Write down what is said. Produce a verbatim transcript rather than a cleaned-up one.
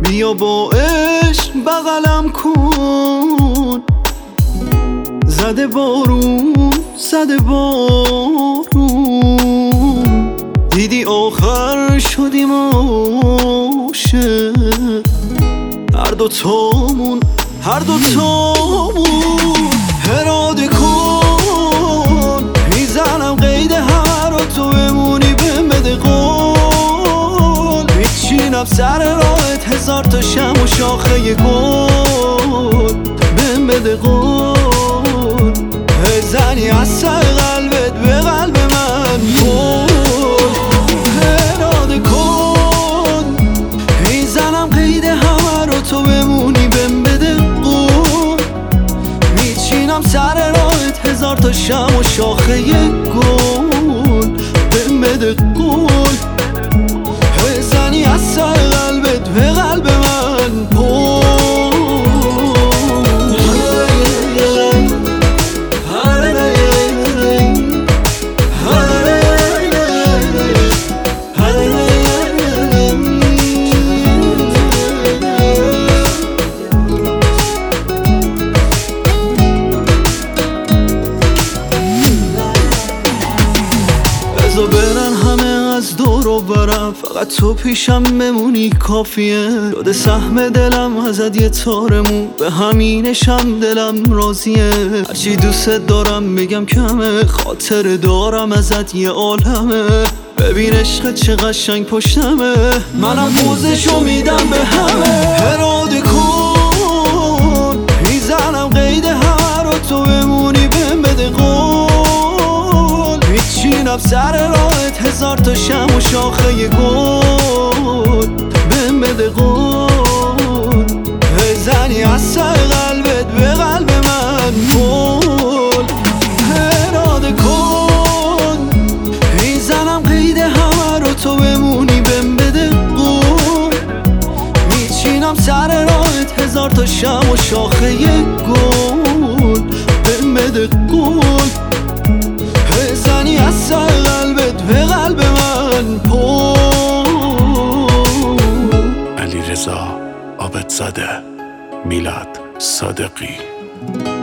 بیا با عشق بغلم کن. زده بارون زده بارون، دیدی آخر شدیم عاشق. هر دو تامون هر دو تامون اراده کن. میزنم قید هر و تو بمونی بهم بده قول. میچینم سر راهت هزار تا شم و شاخه گل. بهم بده قول بزنی از سر قلبت به قلب من قول. اراده کن میزنم قید همه رو تو بمونی بهم بده قول. میچینم سر راهت هزار تا شم و شاخه گل. بهم بده قول بزنی از سر قلبت به قلب من قول. بذار برن همه از دور و برم، فقط تو پیشم بمونی کافیه. شده سهم دلم ازت یه تارمون، به همینشم دلم راضیه. هرچی دوست دارم میگم کمه، خاطر دارم ازت یه عالمه. ببین عشق چه قشنگ پشتمه، منم موزشو میدم به همه. اراده کن میزنم قید همه رو تو بمونی بهم بده قول. میچینم سر راهت هزار تا شم و شاخه گل. بهم بده قول بزنی از سر قلبت به قلب من قول. اراده کن میزنم قید همه رو تو بمونی بهم بده قول. میچینم سر راهت هزار تا شم و شاخه گل. بهم بده قول بزنی از سر قلبت به قلب من قول. علیرضا عابدزاده، میلاد صادقی.